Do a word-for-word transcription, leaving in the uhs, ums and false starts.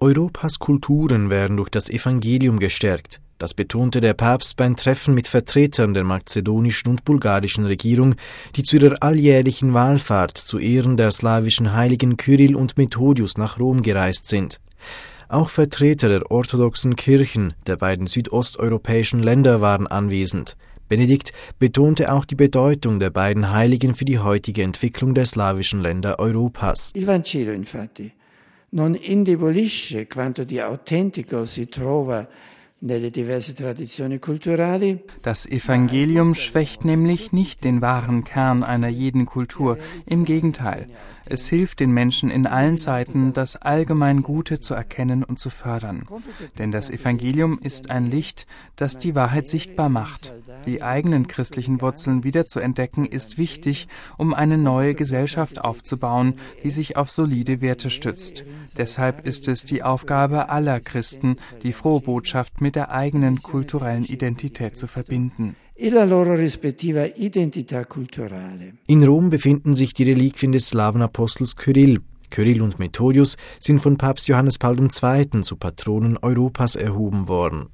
Europas Kulturen werden durch das Evangelium gestärkt. Das betonte der Papst beim Treffen mit Vertretern der mazedonischen und bulgarischen Regierung, die zu ihrer alljährlichen Wallfahrt zu Ehren der slawischen Heiligen Kyrill und Methodius nach Rom gereist sind. Auch Vertreter der orthodoxen Kirchen der beiden südosteuropäischen Länder waren anwesend. Benedikt betonte auch die Bedeutung der beiden Heiligen für die heutige Entwicklung der slawischen Länder Europas. Il Vangelo, infatti, non indebolisce quanto di autentico si trova nelle diverse tradizioni culturali. Das Evangelium schwächt nämlich nicht den wahren Kern einer jeden Kultur. Im Gegenteil, es hilft den Menschen in allen Zeiten, das allgemein Gute zu erkennen und zu fördern. Denn das Evangelium ist ein Licht, das die Wahrheit sichtbar macht. Die eigenen christlichen Wurzeln wiederzuentdecken ist wichtig, um eine neue Gesellschaft aufzubauen, die sich auf solide Werte stützt. Deshalb ist es die Aufgabe aller Christen, die frohe Botschaft mit der eigenen kulturellen Identität zu verbinden. In Rom befinden sich die Reliquien des Slawenapostels Kyrill. Kyrill und Methodius sind von Papst Johannes Paul der Zweite zu Patronen Europas erhoben worden.